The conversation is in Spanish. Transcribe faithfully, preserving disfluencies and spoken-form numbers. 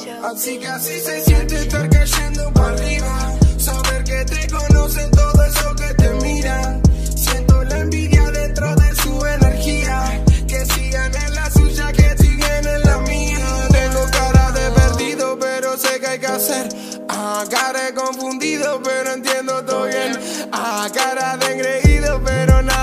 Así que así se siente estar cayendo para arriba. Saber que te conocen todo eso que te mira. Siento la envidia dentro de su energía. Que sigan en la suya, que siguen en la mía. Tengo cara de perdido, pero sé que hay que hacer. Ah, cara de confundido, pero entiendo todo bien. Ah, cara de engreído, pero nada.